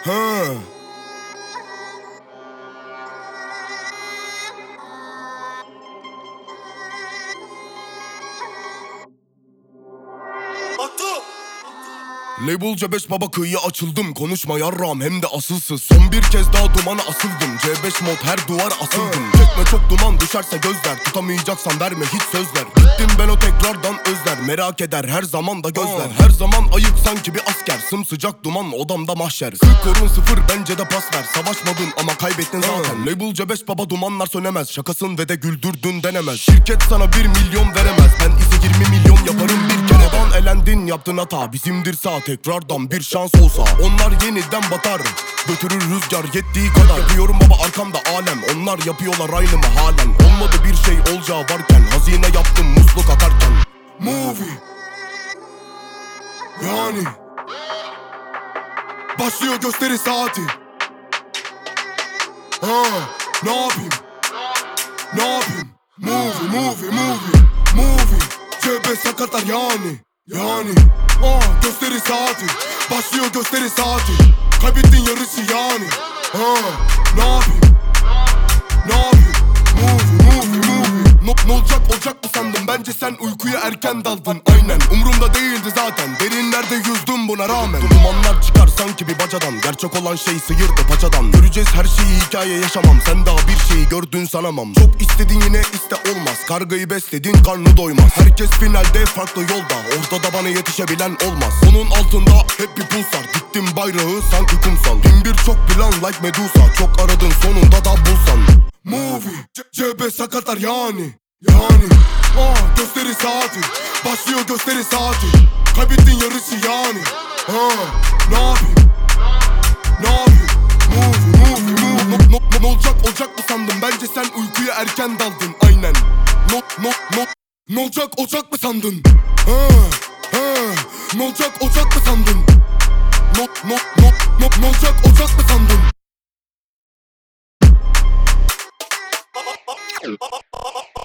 Ha. Label C5 baba, kıyıya açıldım. Konuşma yarram, hem de asılsız. Son bir kez daha dumana asıldım. C5 mod, her duvar asıldım. Çekme çok duman, düşerse gözler. Tutamayacaksan verme hiç sözler. Gittim ben o tekrardan özler. Merak eder her zaman da gözler. Her zaman ayık sanki bir asker. Sımsıcak duman odamda mahşer. 40 korun 0, bence de pas ver. Savaşmadın ama kaybettin zaten. Label C5 baba, dumanlar sönemez. Şakasın ve de güldürdün denemez. Şirket sana 1 milyon veremez. Ben ise 20 milyon yaparım bir kere. Dan elendin, yaptın hata. Bizimdir saat, tekrardan bir şans olsa. Onlar yeniden batar, götürür rüzgar yettiği kadar. Yapıyorum baba, arkamda alem. Onlar yapıyorlar aynı mı halen? Olmadı bir şey olacağı varken. Hazine yaptım musluk atarken. Movie yani başlıyor gösteri saati. Ne yapayım? Ne yapayım? Movie C5 sakatlar yani. Gösteri saati. Başlıyor gösteri saati. Kaybettin yarışı yani. Ne yapayım? Ne olacak mı sandın? Bence sen uykuya erken daldın. Aynen, umurumda değildi zaten. Derinlerde yüzdüm buna rağmen. Dumanlar çıkar sanki bir bacadan. Gerçek olan şey sıyırdı paçadan. Göreceğiz her şeyi, hikaye yaşamam. Sen daha bir şeyi gördün sanamam. Çok istedin yine iste olmaz. Kargayı besledin, karnı doymaz. Herkes finalde farklı yolda. Ortada bana yetişebilen olmaz. Onun altında hep bir pulsar. Diktim bayrağı sanki kumsal. Bin bir çok plan like Medusa. Çok aradın, sonunda da bulsan. Movie C5 sakatlar yani. Gösteri saati. Başlıyor gösteri saati. Kaybettin yarışı yani. Ne yapayım? Ne olacak mı sandın? Bence sen uykuya erken daldın. Aynen. Ne olacak mı sandın? Ne olacak mı sandın? Ne olacak mı sandın?